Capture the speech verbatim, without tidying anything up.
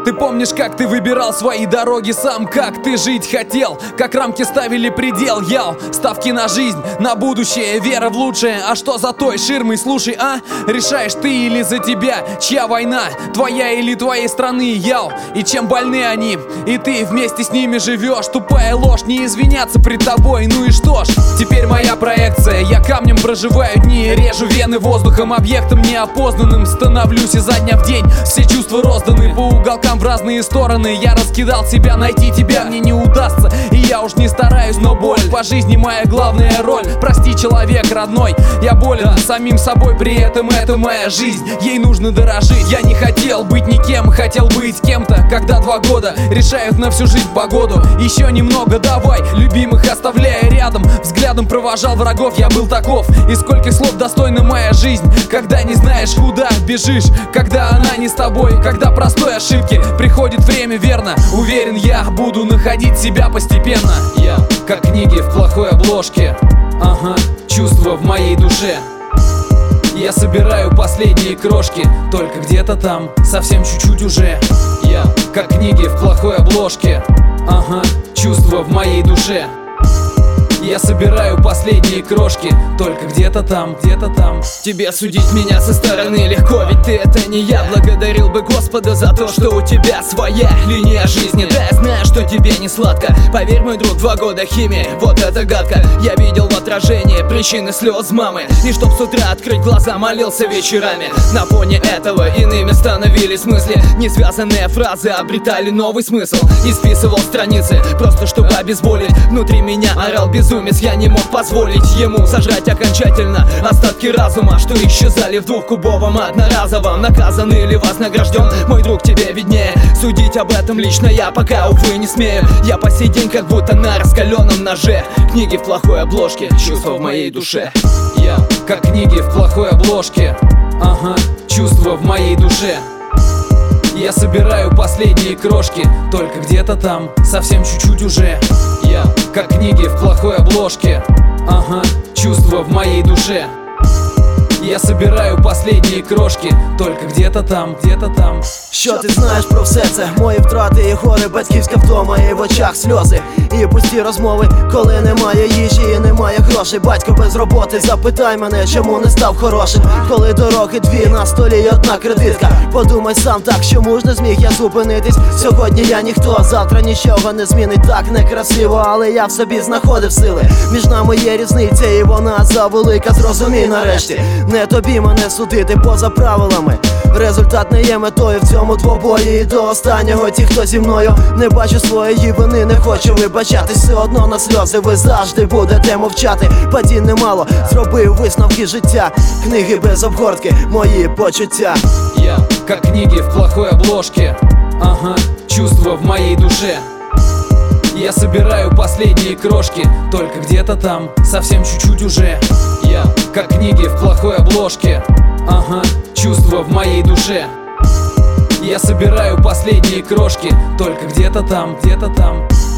Ты помнишь, как ты выбирал свои дороги сам, как ты жить хотел, как рамки ставили предел. Яу, ставки на жизнь, на будущее, вера в лучшее. А что за той ширмой, слушай, а? Решаешь ты или за тебя? Чья война, твоя или твоей страны? Яу, и чем больны они, и ты вместе с ними живешь. Тупая ложь, не извиняться пред тобой, ну и что ж? Теперь моя проекция, я камнем проживаю дни, режу вены воздухом, объектом неопознанным становлюсь изо дня в день. Все чувства розданы по уголкам в разные стороны. Я раскидал себя, найти тебя мне не удастся, и я уж не стараюсь, но боль по жизни моя главная роль. Прости, человек родной, я болен самим собой, при этом это моя жизнь, ей нужно дорожить. Я не хотел быть никем, хотел быть кем-то, когда два года решают на всю жизнь погоду. Еще немного давай, любимых оставляя рядом, взглядом провожал врагов, я был таков. И сколько слов достойна моя жизнь, когда не знаешь, куда бежишь, когда она не с тобой, когда простой ошибки приходит время, верно. Уверен, я буду находить себя постепенно. Я, как книги в плохой обложке, ага, чувства в моей душе. Я собираю последние крошки, только где-то там, совсем чуть-чуть уже. Я, как книги в плохой обложке, ага, чувства в моей душе. Я собираю последние крошки, только где-то там, где-то там. Тебе судить меня со стороны легко, ведь ты это не я. Благодарил бы Господа за то, что у тебя своя линия жизни. Да, я знаю, что тебе не сладко. Поверь, мой друг, два года химии, вот это гадко. Я видел в отражении причины слез мамы, и чтоб с утра открыть глаза, молился вечерами. На фоне этого иными становились мысли, несвязанные фразы обретали новый смысл. И списывал страницы, просто чтобы обезболить. Внутри меня орал безумец, я не мог позволить ему сожрать окончательно остатки разума, что исчезали в двухкубовом одноразовом. Наказан или вознагражден, мой друг, тебе виднее. Судить об этом лично я пока, увы, не смею. Я по сей день как будто на раскаленном ноже. Книги в плохой обложке, чувства в моей душе. Я, как книги в плохой обложке, ага, чувства в моей душе. Я собираю последние крошки, только где-то там, совсем чуть-чуть уже. Я, как книги в плохой обложке, ага, чувства в моей душе. Я собираю последні крошки, только где-то там, где-то там. Що ти знаєш про все це? Мої втрати і горе, батьківська втома, і в очах сльози, і пусті розмови, коли немає їжі і немає грошей. Батько без роботи, запитай мене, чому не став хорошим. Коли дороги дві, на столі й одна кредитка. Подумай сам, так чому ж не зміг я зупинитись? Сьогодні я ніхто, завтра нічого не змінить. Так некрасиво, але я в собі знаходив сили. Між нами є різниця, і вона завелика, зрозумій нарешті. Не тобі мене судити поза правилами. Результат не є метою в цьому двобої. І до останнього ті, хто зі мною, не бачу своєї вини, не хочу вибачатись. Все одно на сльози ви завжди будете мовчати. Падінь немало, зробив висновки життя. Книги без обгортки, мої почуття. Я, как книги в плохой обложке, ага, чувства в моей душе. Я собираю последние крошки, только где-то там, совсем чуть-чуть уже. Я, как книги в плохой обложке, ага, чувства в моей душе. Я собираю последние крошки, только где-то там, где-то там.